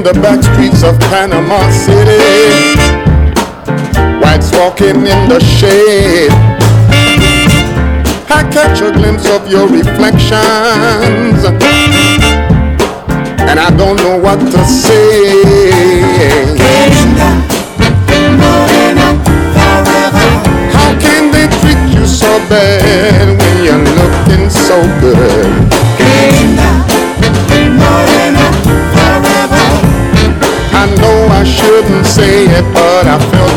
the back streets of Panama City, whites walking in the shade. I catch a glimpse of your reflections, and I don't know what to say. How can they treat you so bad when you're looking so good? I know I shouldn't say it, but I feel